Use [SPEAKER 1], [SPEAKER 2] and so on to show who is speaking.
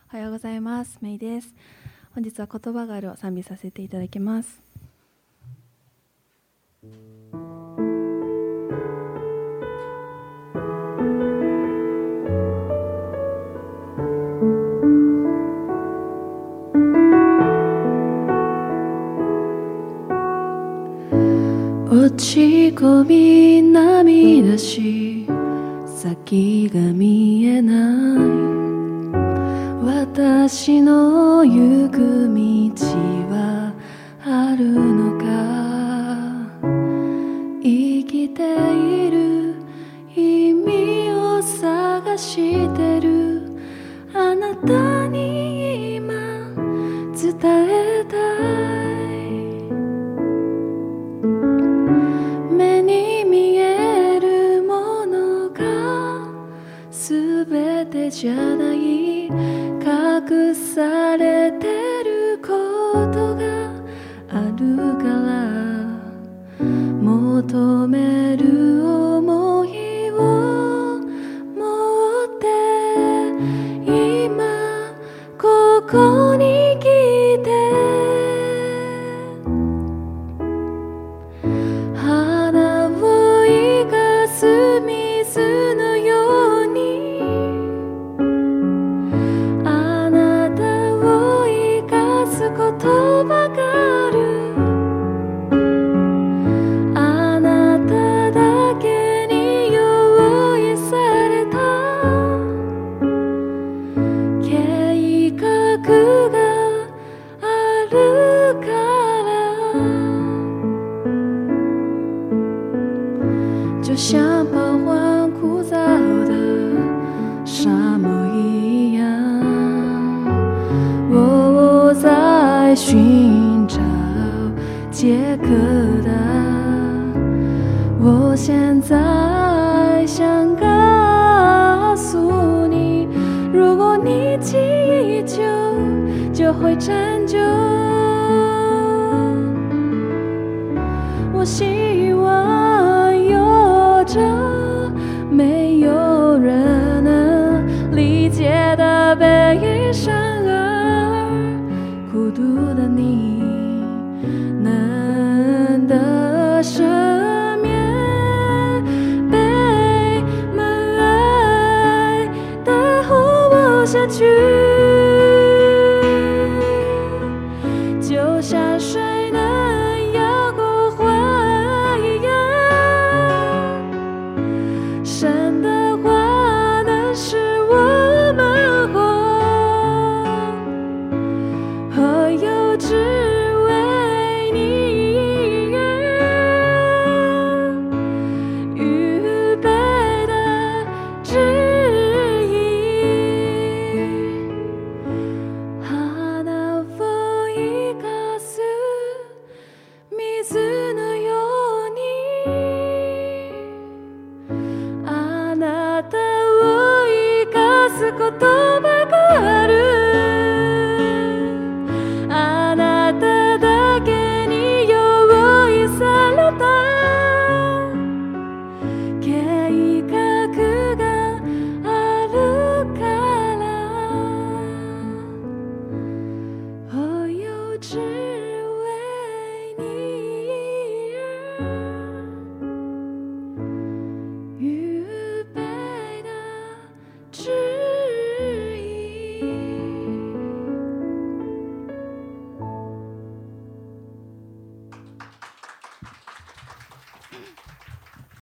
[SPEAKER 1] おはようございます。メイです。本日は言葉があるを賛美させていただきます。落ち込み涙し先が見えない私の行く道はあるのか。生きている意味を探してるあなたに今伝えたい。目に見えるものが全てじゃない、隠されてることがあるから求める想いを持って今ここに来て、花を生かす水のように言葉がある。あなただけに用意された計画があるから，就像跑完枯燥的沙漠一样，我在寻找解渴的。我现在想告诉你，如果你祈求，就会拯救。我希望有着没有人能理解的悲伤，孤独的你能得赦免，被满爱的活我下去。